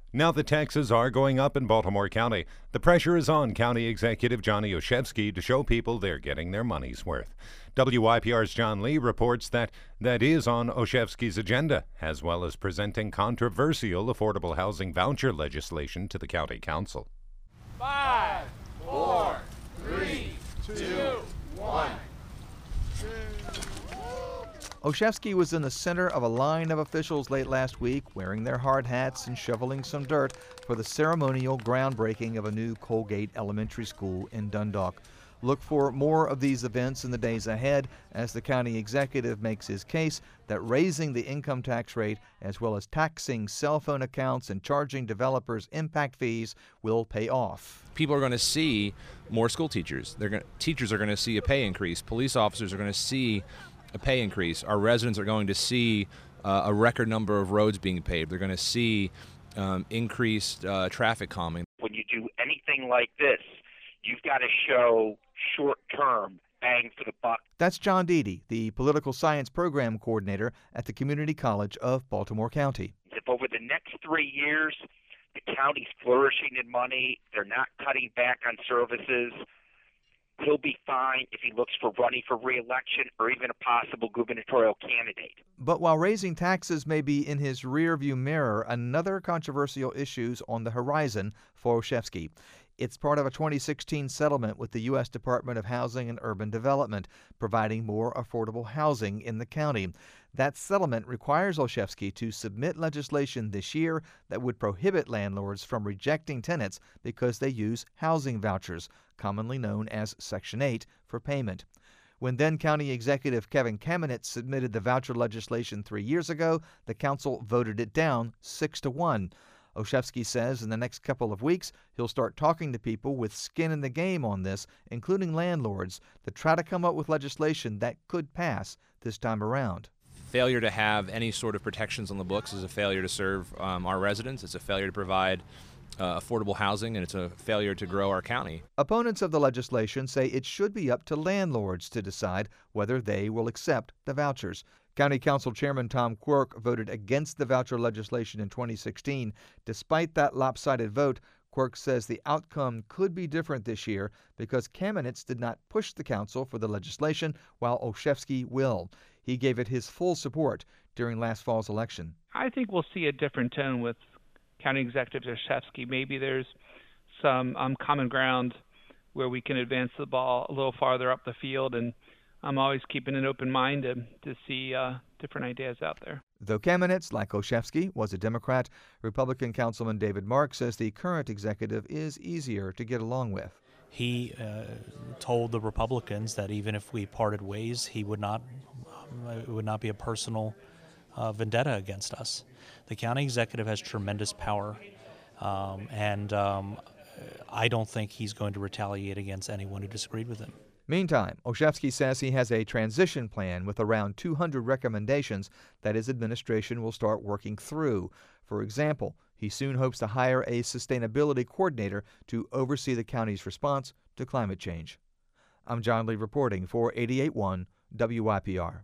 Now the taxes are going up in Baltimore County. The pressure is on County Executive Johnny Olszewski to show people they're getting their money's worth. WYPR's John Lee reports that is on Olszewski's agenda, as well as presenting controversial affordable housing voucher legislation to the County Council. 5, 4, 3, 2, 1. Olszewski was in the center of a line of officials late last week wearing their hard hats and shoveling some dirt for the ceremonial groundbreaking of a new Colgate Elementary School in Dundalk. Look for more of these events in the days ahead as the county executive makes his case that raising the income tax rate as well as taxing cell phone accounts and charging developers impact fees will pay off. People are going to see more school teachers. Teachers are going to see a pay increase. Police officers are going to see a pay increase. Our residents are going to see a record number of roads being paved. They're going to see increased traffic calming. When you do anything like this, you've got to show short-term bang for the buck. That's John Deedy, the political science program coordinator at the Community College of Baltimore County. If over the next 3 years the county's flourishing in money, they're not cutting back on services, he'll be fine if he looks for running for re-election or even a possible gubernatorial candidate. But while raising taxes may be in his rearview mirror, another controversial issue's on the horizon for Olszewski. It's part of a 2016 settlement with the U.S. Department of Housing and Urban Development, providing more affordable housing in the county. That settlement requires Olszewski to submit legislation this year that would prohibit landlords from rejecting tenants because they use housing vouchers, commonly known as Section 8, for payment. When then County Executive Kevin Kamenetz submitted the voucher legislation 3 years ago, the council voted it down 6-1. Olszewski says in the next couple of weeks he'll start talking to people with skin in the game on this, including landlords, to try to come up with legislation that could pass this time around. Failure to have any sort of protections on the books is a failure to serve our residents. It's a failure to provide affordable housing, and it's a failure to grow our county. Opponents of the legislation say it should be up to landlords to decide whether they will accept the vouchers. County Council Chairman Tom Quirk voted against the voucher legislation in 2016. Despite that lopsided vote, Quirk says the outcome could be different this year because Kamenetz did not push the council for the legislation, while Olszewski will. He gave it his full support during last fall's election. I think we'll see a different tone with County Executive Olszewski. Maybe there's some common ground where we can advance the ball a little farther up the field, and I'm always keeping an open mind to see different ideas out there. Though Kamenetz, like Olszewski, was a Democrat, Republican Councilman David Mark says the current executive is easier to get along with. He told the Republicans that even if we parted ways, it would not be a personal vendetta against us. The county executive has tremendous power, and I don't think he's going to retaliate against anyone who disagreed with him. Meantime, Olszewski says he has a transition plan with around 200 recommendations that his administration will start working through. For example, he soon hopes to hire a sustainability coordinator to oversee the county's response to climate change. I'm John Lee reporting for 88.1 WYPR.